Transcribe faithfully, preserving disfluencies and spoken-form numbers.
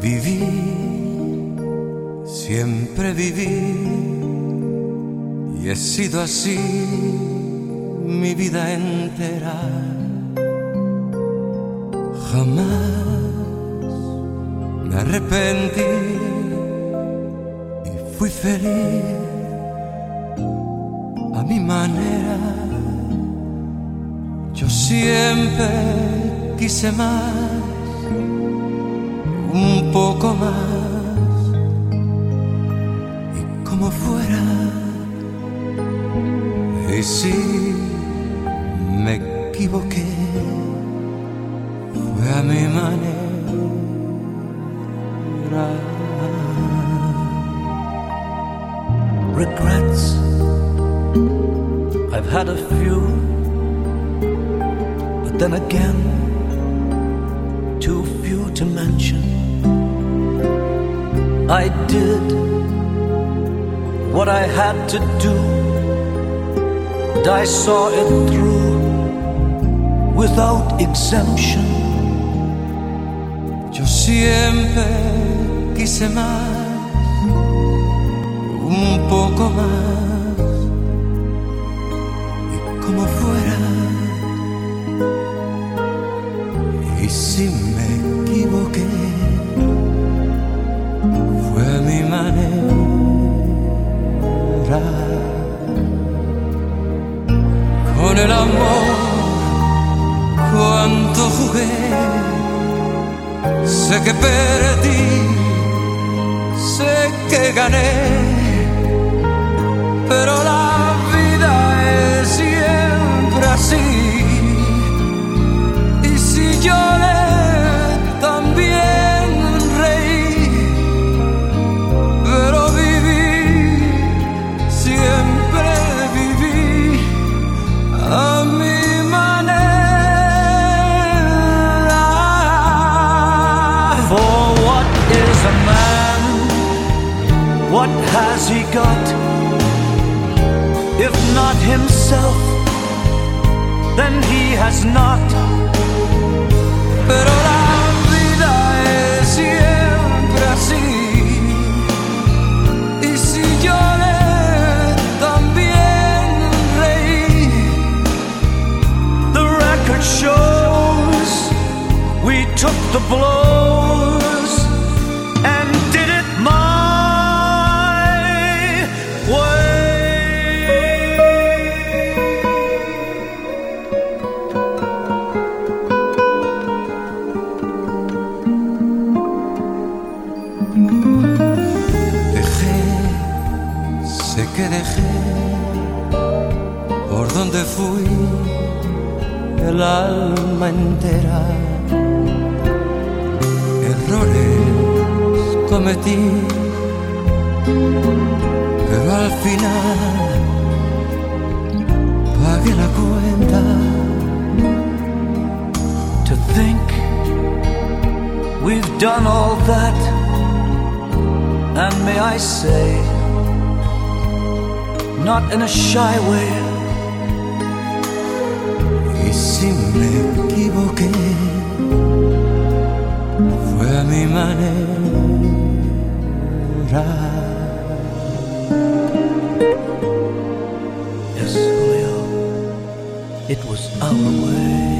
Viví, siempre viví, y he sido así mi vida entera. Jamás me arrepentí y fui feliz a mi manera. Yo siempre quise más, un poco más, y como fuera. Y si me equivoqué, fue a mi manera. Regrets, I've had a few, but then again, too few to mention. I did what I had to do, and I saw it through without exemption. Yo siempre quise más, un poco más, y como fuera. Y si me equivoqué, fue a mi manera. Con el amor, cuánto jugué, sé que perdí, sé que gané, pero la vida es siempre así. Y si lloré, también reí, pero viví, siempre viví a mi manera. For what is a man? What has he got? If not himself, then he has not. Pero la vida es siempre así. Y si lloré, también reí. The record shows we took the blows and did it my way. Dejé, sé que dejé, por donde fui, el alma entera. Errores cometí, pero al final pagué la cuenta. To think we've done all that, and may I say, not in a shy way. Y si me equivoqué, fue a mi manera. Yes, Julio, it was our way.